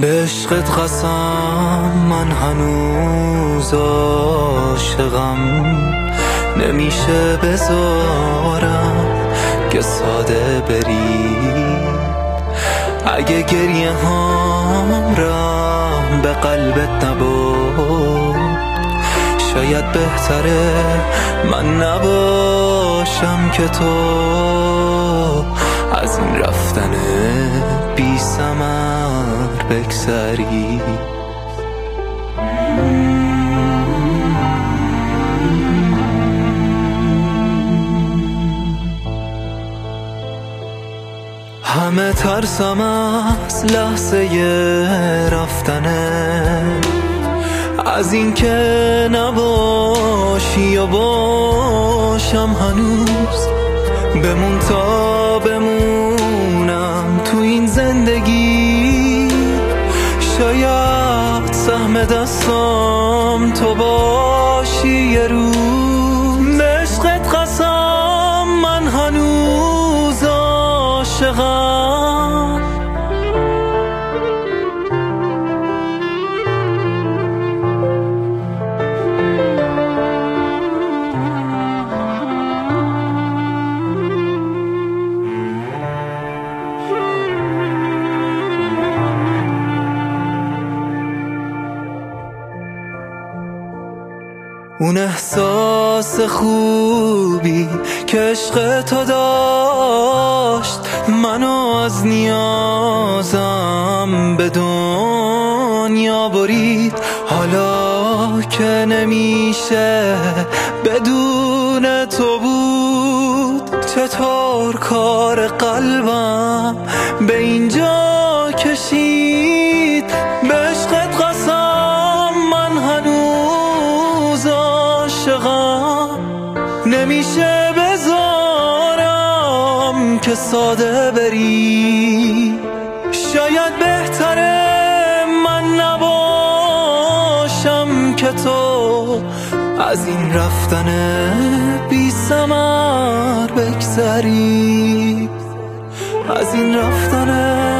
به عشقت قسم من هنوز عاشقم، نمیشه بذارم که ساده بری. اگه گریه هام رحم به قلبت نبود، شاید بهتره من نباشم که تو از این رفتن بی ثمر بگذری. همه ترسم از لحظه رفتنه، از این که نباشی یا باشم هنوز. بمون تا بمونم تو این زندگی، شاید سهم دستام تو باشی یه روز. به عشقت قسم من هنوز عاشقم، اون احساس خوبی که عشق تو داشت، منو از نیازم به دنیا برید. حالا که نمیشه بدون تو بود، چطور کار قلبم به اینجا کشید. به عشقت قسم من هنوز عاشقم، نمیشه بذارم که ساده بری. شاید بهتره من نباشم که تو از این رفتن بی ثمر بگذری، از این رفتن